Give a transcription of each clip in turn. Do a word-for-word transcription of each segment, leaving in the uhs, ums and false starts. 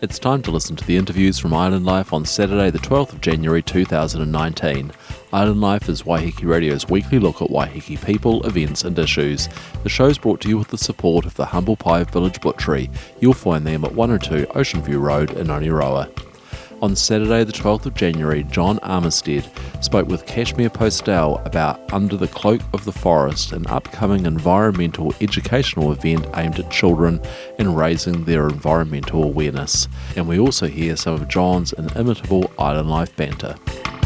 It's time to listen to the interviews from Island Life on Saturday the twelfth of January two thousand nineteen. Island Life is Waiheke Radio's weekly look at Waiheke people, events and issues. The show's brought to you with the support of the Humble Pie Village Butchery. You'll find them at one oh two Ocean View Road in Oniroa. On Saturday the twelfth of January, John Armistead spoke with Kashmir Postel about Under the Cloak of the Forest, an upcoming environmental educational event aimed at children and raising their environmental awareness. And we also hear some of John's inimitable Island Life banter.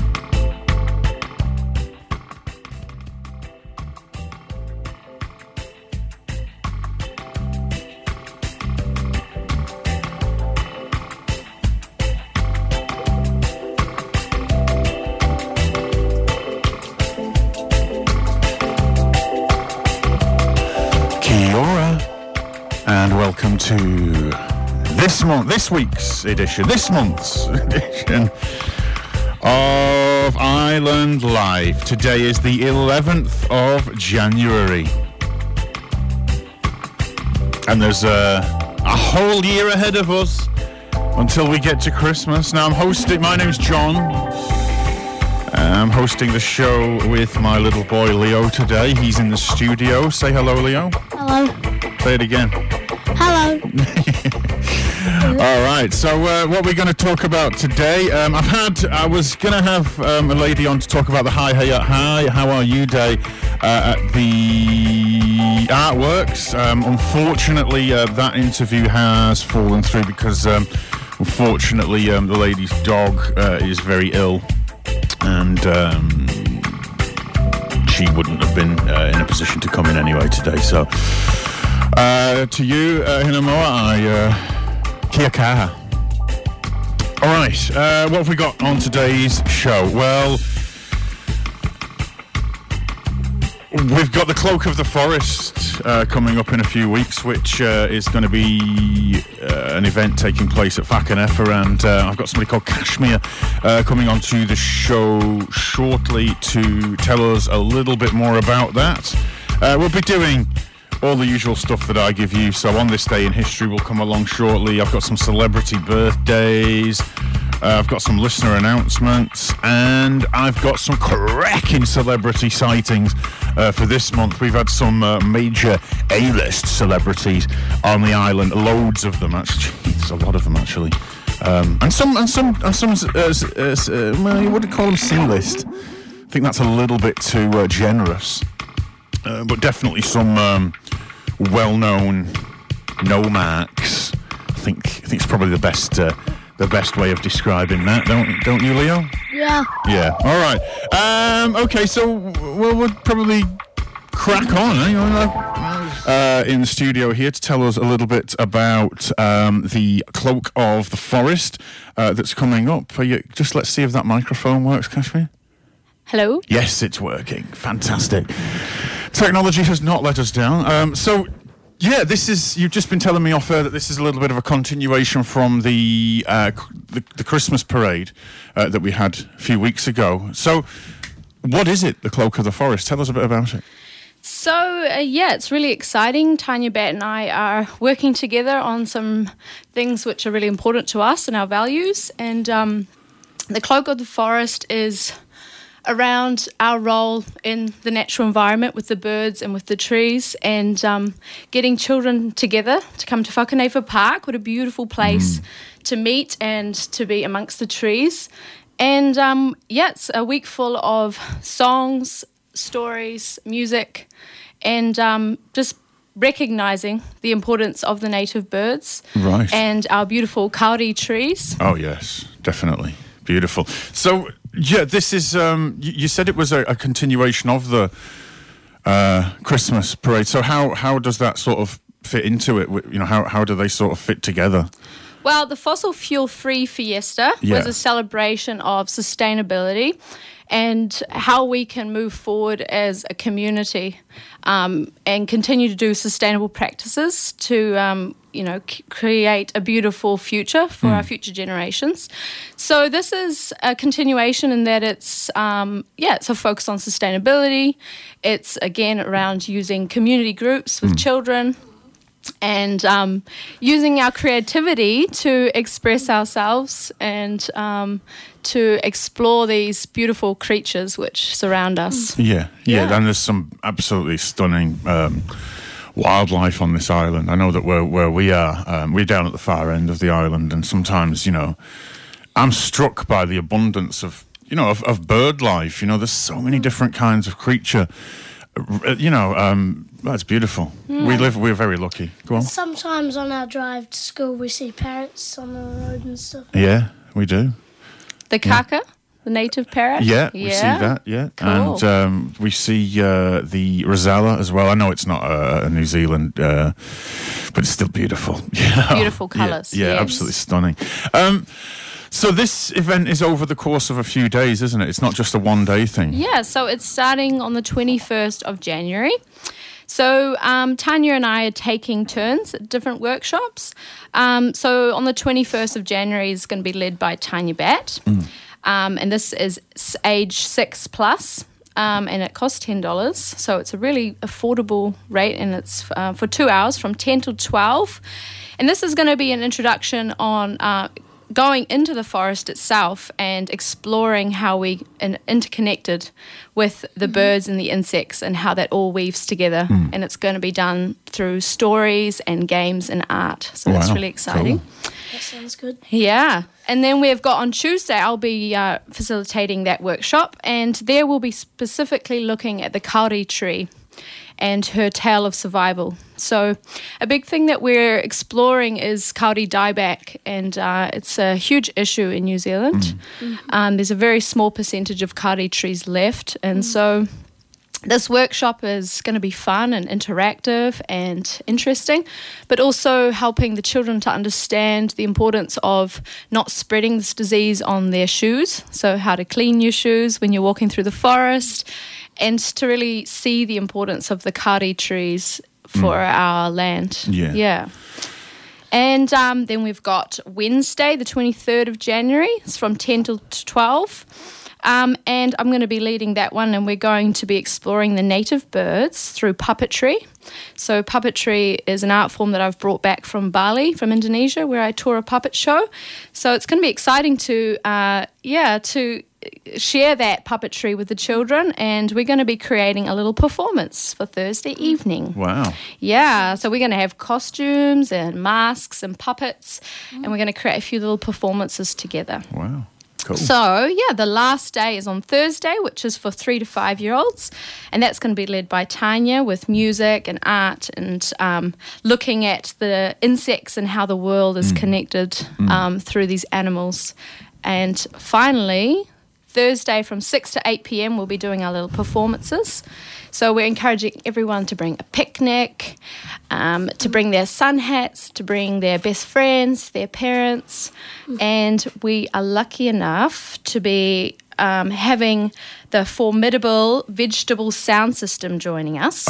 Welcome to this month, this week's edition, this month's edition of Island Life. Today is the eleventh of January, and there's a, a whole year ahead of us until we get to Christmas. Now I'm hosting, my name's John. I'm hosting the show with my little boy Leo today. He's in the studio. Say hello, Leo. Hello. Say it again. Hello. All right, so uh, what we're going to talk about today, um, I've had, I was going to have um, a lady on to talk about the Hi, Hey, Hi, How Are You Day uh, at the Artworks. Um, unfortunately, uh, that interview has fallen through because, um, unfortunately, um, the lady's dog uh, is very ill, and um, she wouldn't have been uh, in a position to come in anyway today, so... Uh, to you, uh, Hinamoa, I, uh, kia kaha. All right, uh, what have we got on today's show? Well, we've got the Cloak of the Forest uh, coming up in a few weeks, which uh, is going to be uh, an event taking place at Whakanefa, and uh, I've got somebody called Kashmir uh, coming onto the show shortly to tell us a little bit more about that. Uh, we'll be doing all the usual stuff that I give you. So on this day in history will come along shortly. I've got some celebrity birthdays, uh, I've got some listener announcements, and I've got some cracking celebrity sightings uh, for this month. We've had some uh, major A-list celebrities on the island, loads of them actually. There's a lot of them actually, um, and some and some and some uh, uh, uh, well, you wouldn't call them C-list. I think that's a little bit too uh, generous. Uh, but definitely some um, well-known no-marks. I think I think it's probably the best uh, the best way of describing that, don't don't you, Leo? Yeah. Yeah. All right. Um, okay, so we'll, we'll probably crack on. Eh? Uh, in the studio here to tell us a little bit about um, the Cloak of the Forest uh, that's coming up. Are you, just let's see if that microphone works, Kashmir. Hello? Yes, it's working. Fantastic. Technology has not let us down. Um, so, yeah, this is, you've just been telling me off air that this is a little bit of a continuation from the uh, the, the Christmas parade uh, that we had a few weeks ago. So, what is it, the Cloak of the Forest? Tell us a bit about it. So, uh, yeah, it's really exciting. Tanya Bat and I are working together on some things which are really important to us and our values. And um, the Cloak of the Forest is around our role in the natural environment with the birds and with the trees, and um, getting children together to come to Whakanefa Park. What a beautiful place mm. to meet and to be amongst the trees. And um, yeah, it's a week full of songs, stories, music, and um, just recognising the importance of the native birds, right, and our beautiful kauri trees. Oh yes, definitely. Beautiful. So, yeah, this is, um, you, you said it was a, a continuation of the uh, Christmas parade. So how, how does that sort of fit into it? You know, how, how do they sort of fit together? Well, the Fossil Fuel Free Fiesta yeah. was a celebration of sustainability and how we can move forward as a community um, and continue to do sustainable practices to, um, you know, c- create a beautiful future for mm. our future generations. So this is a continuation in that it's, um, yeah, it's a focus on sustainability. It's, again, around using community groups with mm. children and um, using our creativity to express ourselves and um, to explore these beautiful creatures which surround us. Yeah, yeah, Yeah. and there's some absolutely stunning um, wildlife on this island. I know that where, where we are, um, we're down at the far end of the island, and sometimes, you know, I'm struck by the abundance of, you know, of, of bird life. You know, there's so many different kinds of creature. Uh, You know, um, that's beautiful. We live, we're very lucky. Go on. Sometimes on our drive to school, we see parrots on the road and stuff. Yeah, we do. The kaka, the native parrot. Yeah, we see that, yeah. Cool. And um, we see uh, the Rosella as well. I know it's not a, a New Zealand, uh, but it's still beautiful. Yeah. Beautiful Yeah, colours, Yeah, yes. absolutely stunning. Um, so this event is over the course of a few days, isn't it? It's not just a one-day thing. Yeah, so it's starting on the twenty-first of January. So um, Tanya and I are taking turns at different workshops. Um, so on the twenty-first of January is going to be led by Tanya Bat. Um, and this is s- age six plus. Um, and it costs ten dollars. So it's a really affordable rate, and it's uh, for two hours from ten till twelve. And this is going to be an introduction on uh, going into the forest itself and exploring how we are interconnected with the birds and the insects and how that all weaves together. And it's going to be done through stories and games and art. So that's Wow, really exciting. cool. That sounds good. Yeah. And then we've got on Tuesday, I'll be uh, facilitating that workshop, and there we'll be specifically looking at the kauri tree and her tale of survival. So a big thing that we're exploring is kauri dieback, and uh, it's a huge issue in New Zealand. Um, there's a very small percentage of kauri trees left, and so this workshop is going to be fun and interactive and interesting, but also helping the children to understand the importance of not spreading this disease on their shoes. So how to clean your shoes when you're walking through the forest, and to really see the importance of the kauri trees for our land. Yeah. Yeah. And um, then we've got Wednesday, the twenty-third of January. It's from ten till twelve. Um, and I'm going to be leading that one, and we're going to be exploring the native birds through puppetry. So puppetry is an art form that I've brought back from Bali, from Indonesia, where I tour a puppet show. So it's going to be exciting to, uh, yeah, to share that puppetry with the children, and we're going to be creating a little performance for Thursday evening. Wow. Yeah, so we're going to have costumes and masks and puppets, and we're going to create a few little performances together. Wow. Cool. So, yeah, the last day is on Thursday, which is for three to five-year-olds, and that's going to be led by Tanya with music and art and um, looking at the insects and how the world is connected um, through these animals. And finally, Thursday from six to eight p.m. we'll be doing our little performances. So we're encouraging everyone to bring a picnic, um, to bring their sun hats, to bring their best friends, their parents. And we are lucky enough to be um, having the formidable vegetable sound system joining us.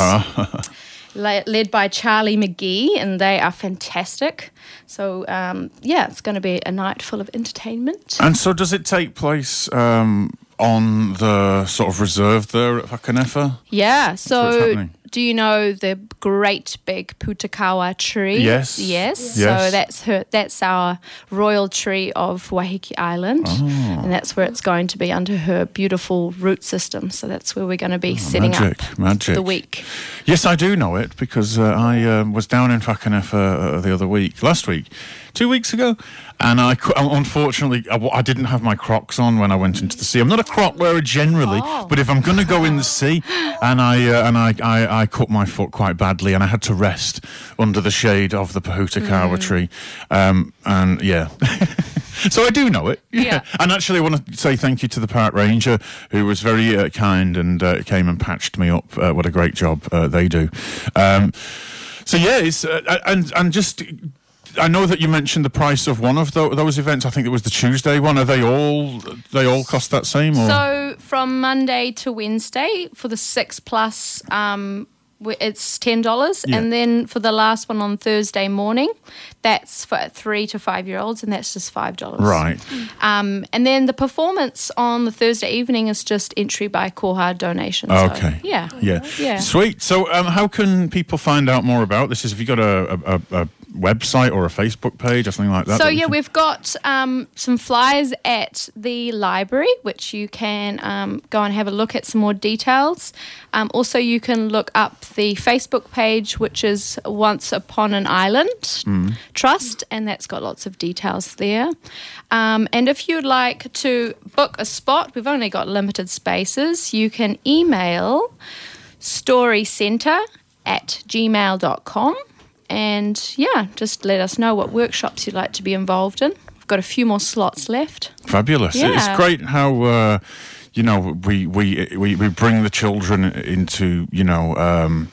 le- led by Charlie McGee, and they are fantastic. So, um, yeah, it's going to be a night full of entertainment. And so does it take place um, on the sort of reserve there at Whakanefa? Yeah, where it's so happening. do you know the great big Putakawa tree? Yes. Yes. Yes. So that's her. That's our royal tree of Waiheke Island, Oh. and that's where it's going to be under her beautiful root system. So that's where we're going to be setting magic, up magic. the week. Yes, I do know it because uh, I uh, was down in Whakanefa uh, the other week, last week, two weeks ago, and I cou- unfortunately I, w- I didn't have my Crocs on when I went into the sea. I'm not a Croc wearer generally, Oh. but if I'm going to go in the sea, and I uh, and I, I I cut my foot quite badly, and I had to rest under the shade of the Pahutakawa Mm. tree, um, and yeah. So I do know it. Yeah. And actually I want to say thank you to the park ranger who was very uh, kind and uh, came and patched me up. Uh, what a great job uh, they do. Um, so yeah, it's, uh, and, and just, I know that you mentioned the price of one of tho- those events. I think it was the Tuesday one. Are they all, they all cost that same? Or? So from Monday to Wednesday for the six plus, um, we- it's ten dollars. Yeah. And then for the last one on Thursday morning, that's for three to five-year-olds, and that's just five dollars. Right. Um, and then the performance on the Thursday evening is just entry by Koha donation. So, Okay. yeah. Yeah. Yeah. Sweet. So, um, how can people find out more about this? Have you got a, a, a, a website or a Facebook page or something like that? So that we yeah, can- we've got um, some flyers at the library, which you can um, go and have a look at some more details. Um, also, you can look up the Facebook page, which is Once Upon an Island Trust, and that's got lots of details there. Um, and if you'd like to book a spot, we've only got limited spaces. You can email storycentre at gmail dot com. And yeah, just let us know what workshops you'd like to be involved in. We've got a few more slots left. Fabulous. Yeah. It's great how, uh, you know, we, we, we, we bring the children into, you know, um,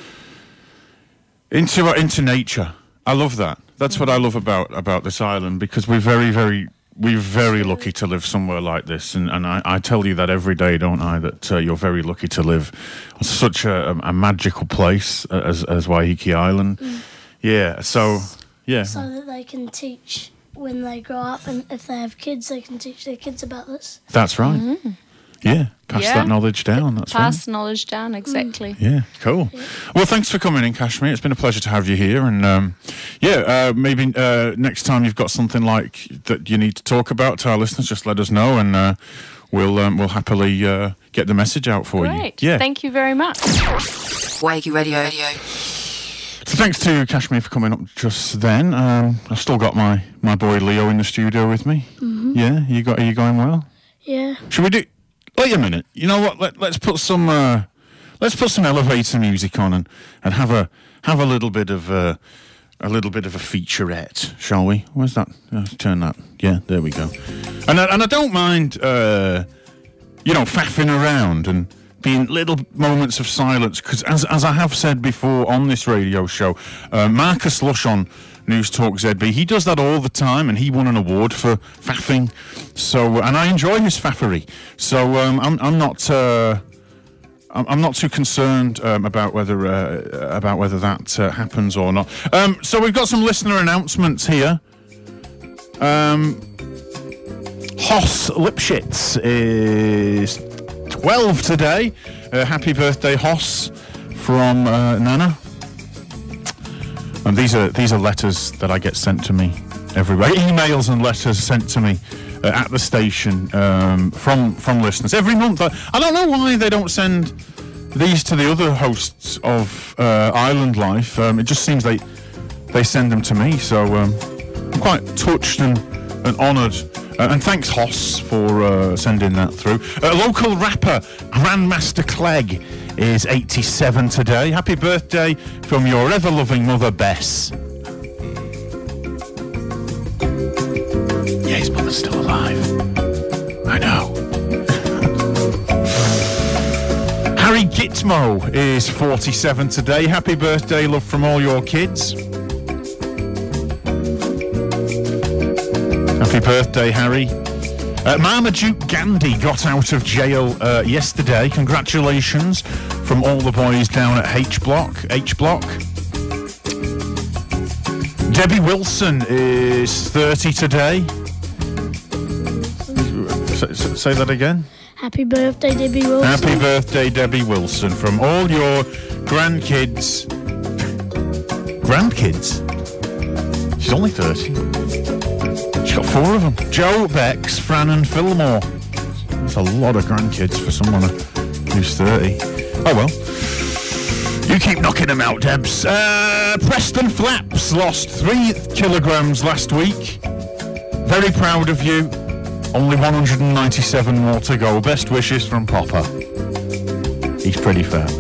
into, uh, into nature. I love that. That's what I love about, about this island, because we're very, very, we're very lucky to live somewhere like this. And, and I, I tell you that every day, don't I, that uh, you're very lucky to live on such a, a magical place as, as Waiheke Island. Mm. Yeah, so, yeah. So that they can teach when they grow up, and if they have kids, they can teach their kids about this. That's right. Yeah, pass Yeah. that knowledge down. That's right. Pass the knowledge down, exactly. Yeah, cool. Well, thanks for coming in, Kashmir. It's been a pleasure to have you here. And um, yeah, uh, maybe uh, next time you've got something like that you need to talk about to our listeners, just let us know, and uh, we'll um, we'll happily uh, get the message out for Great. you. Yeah. Thank you very much. Waiheke Radio. So thanks to Kashmir for coming up just then. Um, I've still got my, my boy Leo in the studio with me. Mm-hmm. Yeah, you got? Are you going well? Yeah. Should we do? Wait a minute. You know what? Let, let's put some uh, let's put some elevator music on and, and have a have a little bit of uh, a little bit of a featurette, shall we? Where's that? Uh, turn that. Yeah, there we go. And I, and I don't mind, uh, you know, faffing around and being little moments of silence, because as as I have said before on this radio show, uh, Marcus Lush on News Talk Z B, he does that all the time, and he won an award for faffing. So, and I enjoy his faffery. So, um, I'm I'm not uh, I'm, I'm not too concerned um, about whether uh, about whether that uh, happens or not. Um, so, we've got some listener announcements here. Um, Hoss Lipschitz is twelve today. Uh, happy birthday, Hoss, from uh, Nana. And these are these are letters that I get sent to me everywhere. Emails and letters sent to me uh, at the station um, from from listeners every month. I, I don't know why they don't send these to the other hosts of uh, Island Life. Um, it just seems they they send them to me. So um, I'm quite touched and, and honoured. Uh, and thanks, Hoss, for uh, sending that through. Uh, local rapper Grandmaster Clegg is eighty-seven today. Happy birthday from your ever-loving mother, Bess. Yeah, his mother's still alive. I know. Harry Gitmo is forty-seven today. Happy birthday, love from all your kids. Happy birthday, Harry. Uh, Marmaduke Gandhi got out of jail uh, yesterday. Congratulations from all the boys down at H Block. H Block. Debbie Wilson is thirty today. Say, say that again. Happy birthday, Debbie Wilson. Happy birthday, Debbie Wilson, from all your grandkids. Grandkids? She's only thirty. She's got four of them. Joe, Bex, Fran and Fillmore. That's a lot of grandkids for someone who's thirty. Oh well. You keep knocking them out, Debs. Uh, Preston Flaps lost three kilograms last week. Very proud of you. Only one hundred ninety-seven more to go. Best wishes from Popper. He's pretty fat.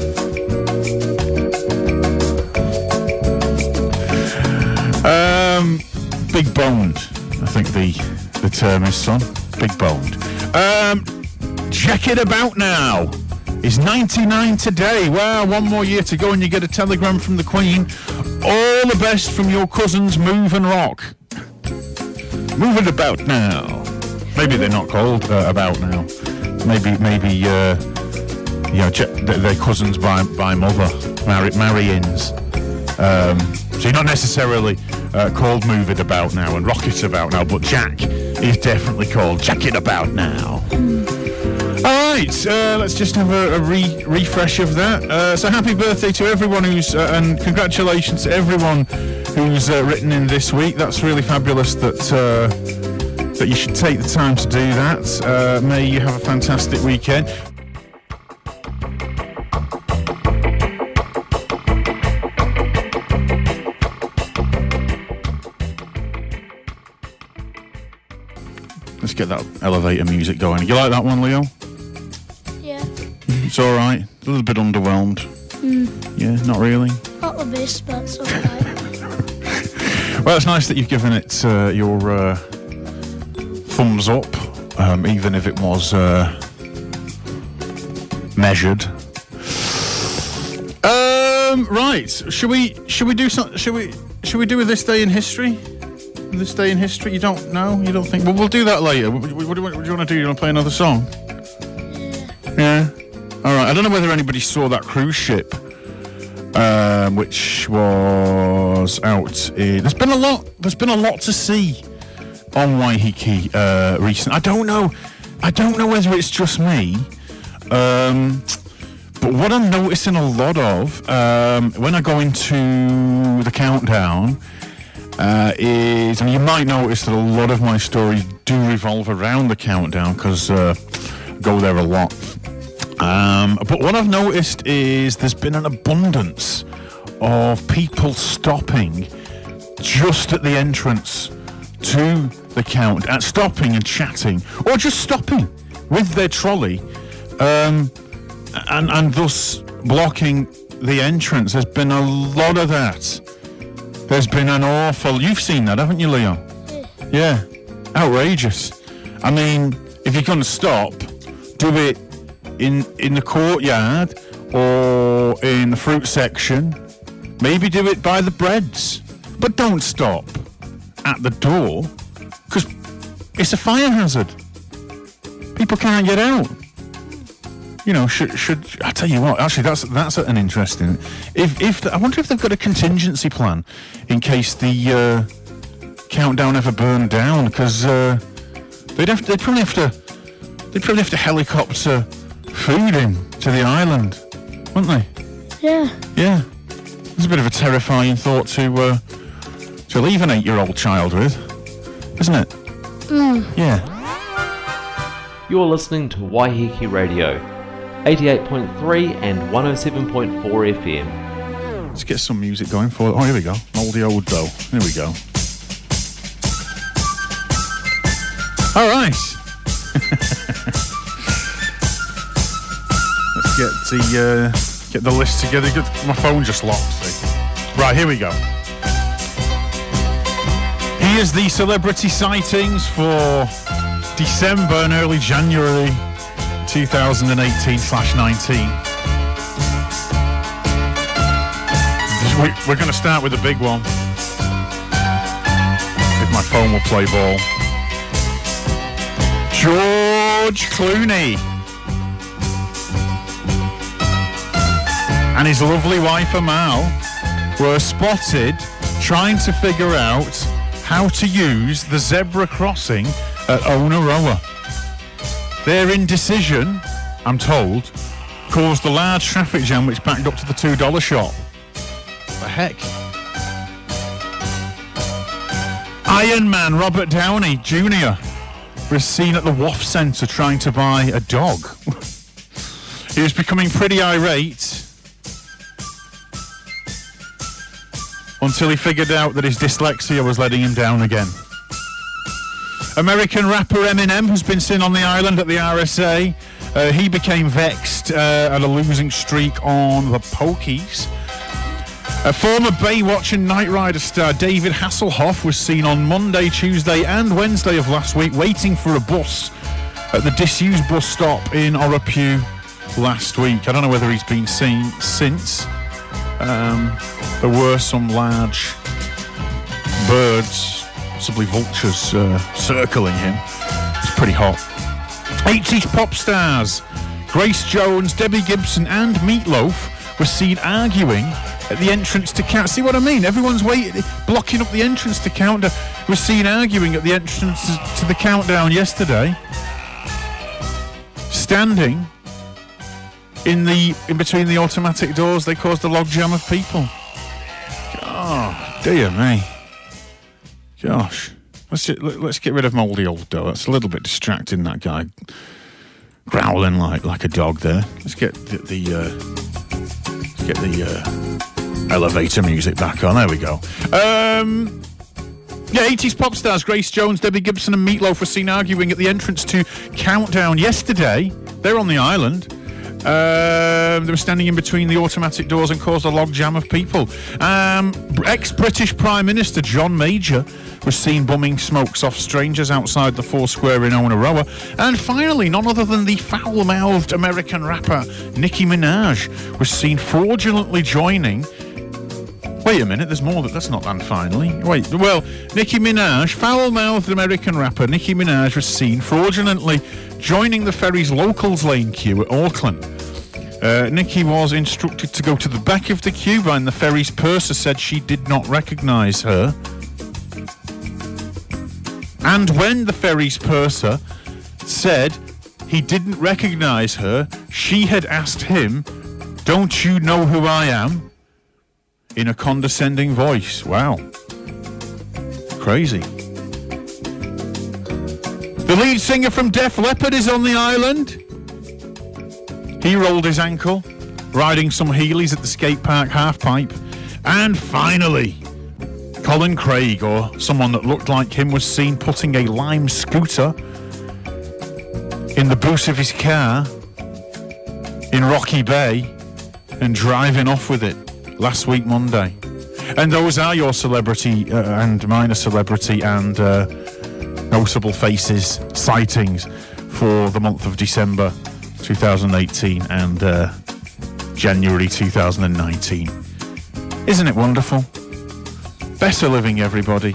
Um, big boned. I think the the term is, son. Big boned. Um, check it about now. Is ninety-nine today. Wow, one more year to go and you get a telegram from the Queen. All the best from your cousins Move and Rock. Move it about now. Maybe they're not called uh, about now. Maybe, maybe, uh, you know, they're cousins by by mother, Mar- Marians. Um, so you're not necessarily uh, called Move It About now and Rock It About now, but Jack is definitely called Jack It About now. All right, uh, let's just have a, a re- refresh of that. Uh, so happy birthday to everyone who's, uh, and congratulations to everyone who's uh, written in this week. That's really fabulous that uh, that you should take the time to do that. Uh, may you have a fantastic weekend. Let's get that elevator music going. You like that one, Leo? Yeah. It's all right. A little bit underwhelmed. Mm. Yeah, not really. Not the best, but it's all right. Well, it's nice that you've given it uh, your uh, thumbs up, um, even if it was uh, measured. Um, right. Should we? Should we do something? Should we? Should we do with this day in history? This day in history? You don't know? You don't think? Well, we'll do that later. What, what, what, what do you want to do? You want to play another song? Yeah. Yeah. All right. I don't know whether anybody saw that cruise ship, um, which was out. In, there's been a lot. There's been a lot to see on Waiheke uh, recently. I don't know. I don't know whether it's just me, um, but what I'm noticing a lot of um, when I go into the countdown. Uh, is, and you might notice that a lot of my stories do revolve around the countdown because uh, I go there a lot. Um, but what I've noticed is there's been an abundance of people stopping just at the entrance to the count, uh, stopping and chatting, or just stopping with their trolley, um, and, and thus blocking the entrance. There's been a lot of that. There's been an awful... You've seen that, haven't you, Leon? Yeah. Outrageous. I mean, if you're going to stop, do it in in the courtyard or in the fruit section. Maybe do it by the breads. But don't stop at the door, because it's a fire hazard. People can't get out. You know, should should I tell you what? Actually, that's that's an interesting. If if the, I wonder if they've got a contingency plan in case the uh, countdown ever burned down, because uh, they'd have to, they'd probably have to they'd probably have to helicopter food in to the island, wouldn't they? Yeah. Yeah. It's a bit of a terrifying thought to uh, to leave an eight-year-old child with, isn't it? Mm. Yeah. You're listening to Waiheke Radio, eighty-eight point three and one oh seven point four F M. Let's get some music going for it. Oh, here we go. Moldy Old Dough. Here we go. All right. Let's get the uh, get the list together. My phone just locked. See? Right, here we go. Here's the celebrity sightings for December and early January twenty eighteen slash nineteen. We're going to start with the big one. If my phone will play ball. George Clooney and his lovely wife Amal were spotted trying to figure out how to use the zebra crossing at Onaroa. Their indecision, I'm told, caused a large traffic jam which backed up to the two dollar shop. What the heck? Iron Man Robert Downey Junior was seen at the W A F Centre trying to buy a dog. He was becoming pretty irate until he figured out that his dyslexia was letting him down again. American rapper Eminem has been seen on the island at the R S A. Uh, he became vexed uh, at a losing streak on the Pokies. A former Baywatch and Knight Rider star David Hasselhoff was seen on Monday, Tuesday and Wednesday of last week waiting for a bus at the disused bus stop in Oropu last week. I don't know whether he's been seen since. Um, there were some large birds, possibly vultures, uh, circling him. It's pretty hot. eighties pop stars Grace Jones, Debbie Gibson and Meatloaf were seen arguing at the entrance to count. See what I mean? Everyone's waiting, blocking up the entrance to countdown. Was seen arguing at the entrance to the countdown yesterday, standing in the in between the automatic doors. They caused a logjam of people. Oh dear me! Gosh, let's just, let's get rid of Mouldy Old Dough. That's a little bit distracting. That guy growling like like a dog there. Let's get the, the uh, let's get the uh, elevator music back on. There we go. Um, yeah, eighties pop stars Grace Jones, Debbie Gibson and Meatloaf were seen arguing at the entrance to Countdown yesterday. They're on the island. Um, they were standing in between the automatic doors and caused a logjam of people. Um, ex-British Prime Minister John Major was seen bumming smokes off strangers outside the Foursquare in Onaroa. And finally, none other than the foul-mouthed American rapper Nicki Minaj was seen fraudulently joining... Wait a minute, there's more. That That's not and finally. Wait, well, Nicki Minaj, foul-mouthed American rapper Nicki Minaj was seen fraudulently joining the ferry's locals lane queue at Auckland. Uh, Nicki was instructed to go to the back of the queue, and the ferry's purser said she did not recognise her. And when the ferry's purser said he didn't recognise her, she had asked him, "Don't you know who I am?" in a condescending voice. Wow. Crazy. The lead singer from Def Leppard is on the island. He rolled his ankle, riding some Heelys at the skate park half-pipe. And finally, Colin Craig, or someone that looked like him, was seen putting a Lime scooter in the boot of his car in Rocky Bay and driving off with it last week Monday. And those are your celebrity uh, and minor celebrity and uh, notable faces sightings for the month of December twenty eighteen and uh, January two thousand nineteen. Isn't it wonderful? Better living, everybody.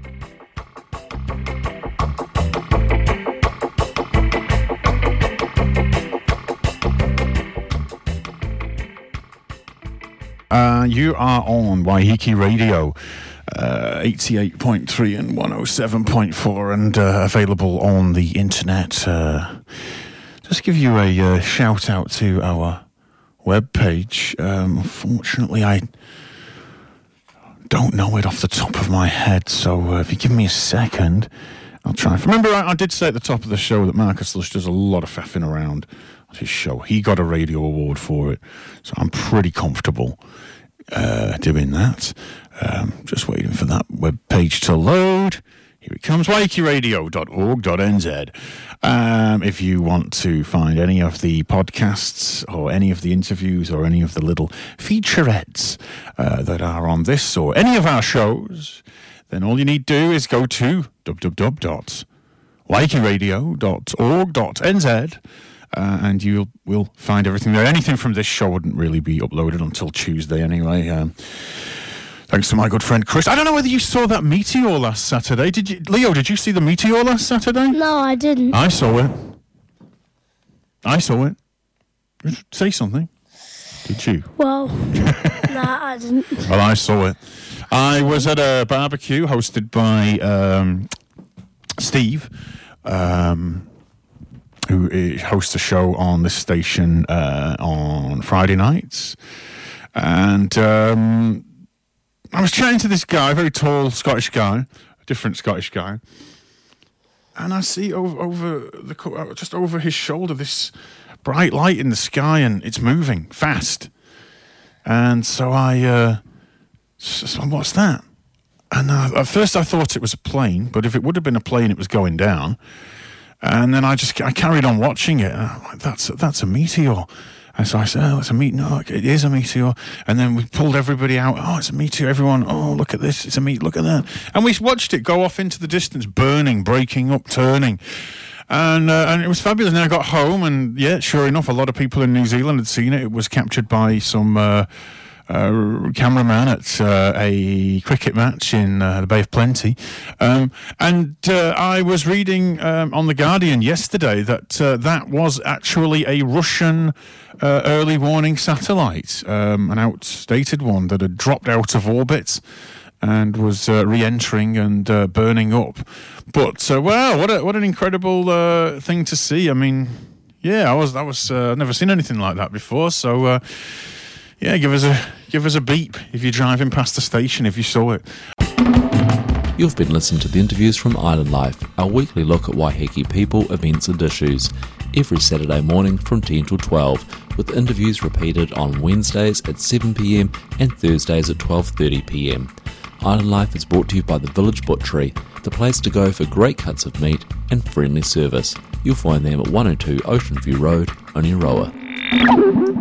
Uh, you are on Waiheke Radio, uh, eighty-eight point three and one oh seven point four, and uh, available on the internet. Uh, just give you a uh, shout out to our webpage. Um, unfortunately, I don't know it off the top of my head, so uh, if you give me a second, I'll try. Remember, I, I did say at the top of the show that Marcus Lush does a lot of faffing around on his show. He got a radio award for it, so I'm pretty comfortable uh, doing that. Um, just waiting for that web page to load. Here it comes, waiheke radio dot org dot n z. Um, if you want to find any of the podcasts or any of the interviews or any of the little featurettes uh, that are on this or any of our shows, then all you need to do is go to w w w dot waiheke radio dot org dot n z. Uh, and you will find everything there. Anything from this show wouldn't really be uploaded until Tuesday anyway. Um, thanks to my good friend Chris. I don't know whether you saw that meteor last Saturday. Did you, Leo, did you see the meteor last Saturday? No, I didn't. I saw it. I saw it. Say something. Did you? Well, nah, I didn't. Well, I saw it. I was at a barbecue hosted by um, Steve, um... who hosts a show on this station uh, on Friday nights. And um, I was chatting to this guy, a very tall Scottish guy, a different Scottish guy. And I see over, over the just over his shoulder this bright light in the sky, and it's moving fast. And so I, uh, so what's that? And uh, at first I thought it was a plane, but if it would have been a plane, it was going down. And then I just I carried on watching it. And I'm like, that's that's a meteor. And so I said, oh, it's a meteor. No, it is a meteor. And then we pulled everybody out. Oh, it's a meteor. Everyone, oh, look at this. It's a meteor. Look at that. And we watched it go off into the distance, burning, breaking up, turning. And uh, and it was fabulous. And then I got home, and yeah, sure enough, a lot of people in New Zealand had seen it. It was captured by some uh, uh, cameraman at uh, a cricket match in uh, the Bay of Plenty. Um, and uh, I was reading um, on The Guardian yesterday that uh, that was actually a Russian uh, early warning satellite, um, an outdated one that had dropped out of orbit and was uh, re-entering and uh, burning up. But uh, wow, what a, what an incredible uh, thing to see! I mean, yeah, I was I was uh, never seen anything like that before. So uh, yeah, give us a give us a beep if you're driving past the station if you saw it. You've been listening to the interviews from Island Life, our weekly look at Waiheke people, events and issues, every Saturday morning from ten till twelve, with interviews repeated on Wednesdays at seven p m and Thursdays at twelve thirty p m. Island Life is brought to you by the Village Butchery, the place to go for great cuts of meat and friendly service. You'll find them at one oh two Ocean View Road, Oneroa.